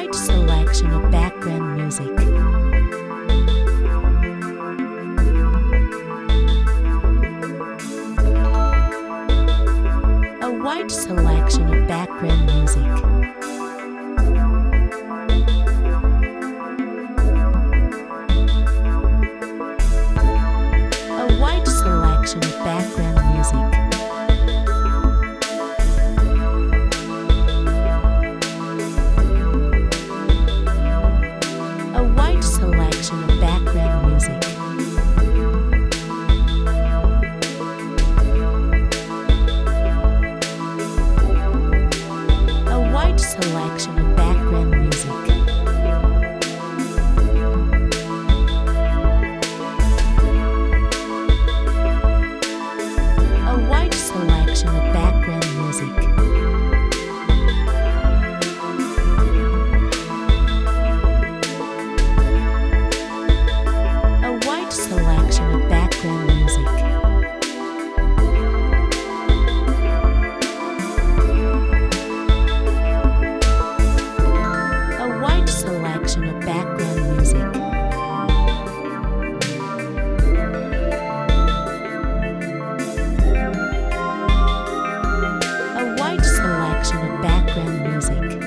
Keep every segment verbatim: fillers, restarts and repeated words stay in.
wide selection of background music. A wide selection of background music. A wide selection of background music. A wide selection of background music. A wide selection of background music. A wide selection of background music. A wide selection of background music. A wide selection of background music. A wide selection of background music.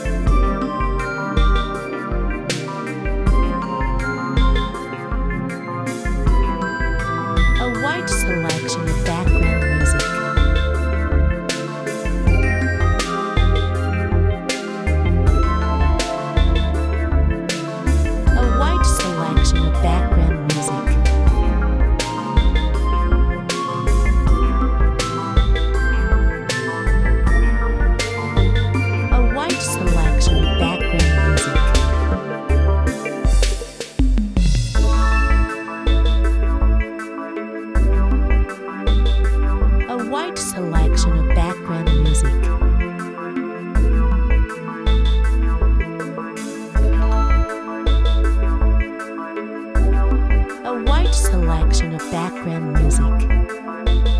A wide selection of background music. A wide selection of background music. A wide selection of background music. A wide selection of background music. A wide selection of background music.